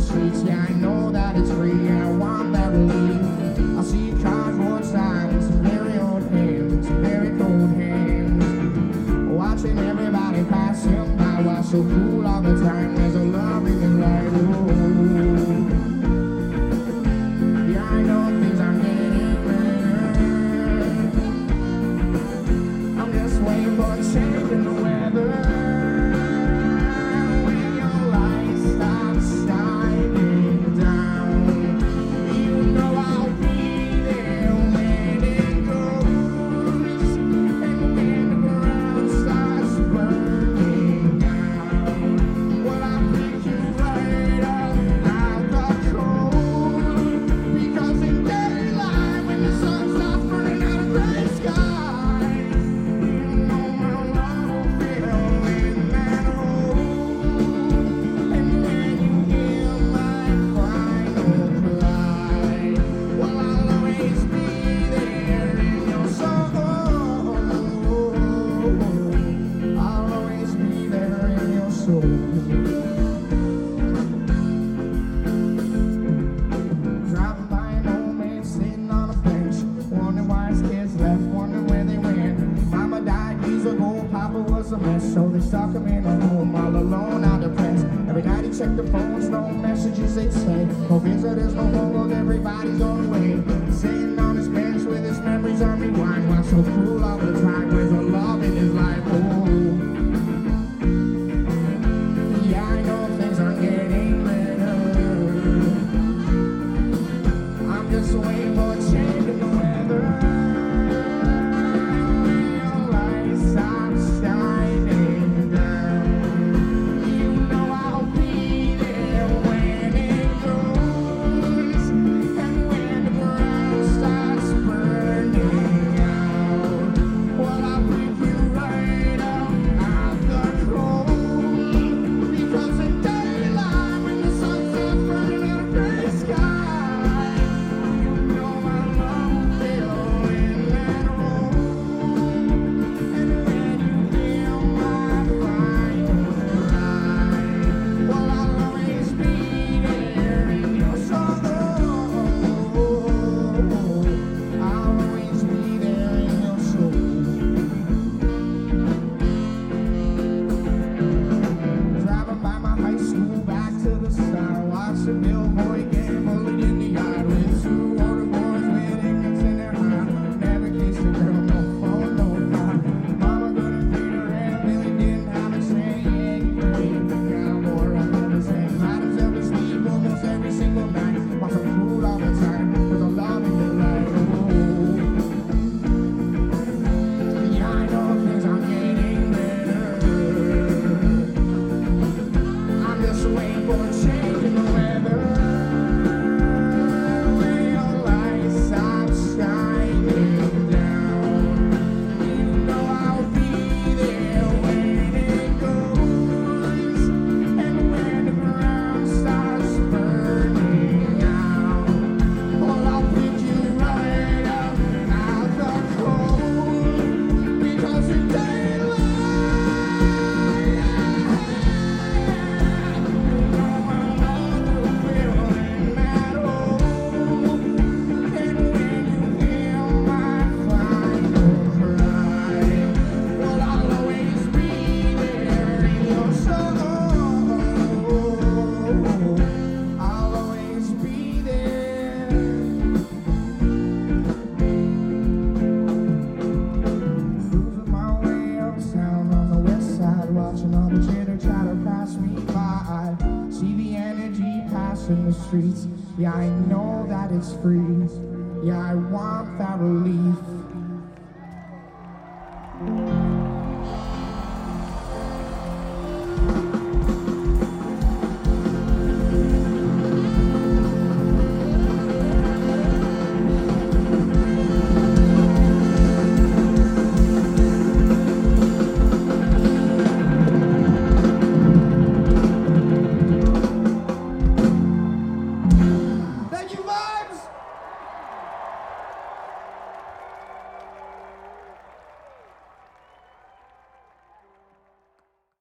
streets. Yeah, I know that it's free. Yeah, I want that relief. I see cardboard signs, some very old hands, and some very cold hands. Watching everybody passing by, while so cool all the time. There's a love in the light. Oh, yeah, I know things are getting better. I'm just waiting for a change in the weather. Driving by an old man sitting on a bench, wondering why his kids left, wondering where they went. Mama died years ago, Papa was a mess, so they stuck him in a home all alone, all depressed. Every night he checked the phones, no messages they'd say, no visitors, no phone, everybody's on the way. Sitting on his bench with his memories on rewind, while so cool all the time, where's the love in his life? Oh, yeah, I know things are getting better. I'm just waiting for a change in the weather. Your lights stop shining down. You know I'll be there when it goes, and when the ground starts burning out. Well, I'll pick you right up out the cold, because in daylight when the sun starts burning out of gray sky, you know my love will fill in that hole. And when you hear my final cry, well, I'll always be there in your sorrow. I'll always be there in your soul. Driving by my high school, back to the start, watching Billboy get bullied in the yard with two older boys with ignorance in their heart. Never kissed a girl, no phone, no car. Mama couldn't feed her and Billy didn't have a say. Now more of the same. Had himself to sleep almost every single night, while so cool all the time, with a love in the light. Oh, yeah, I know things are getting better. I'm just waiting for a change in the weather. When your lights stop shining down, you know I'll be there when it goes, and when the ground starts burning out. Well, I'll pick you right up out the cold, because in daylight, watching all the chitter chatter pass me by. See the energy passing the streets. Yeah, I know that it's free. Yeah, I want that relief.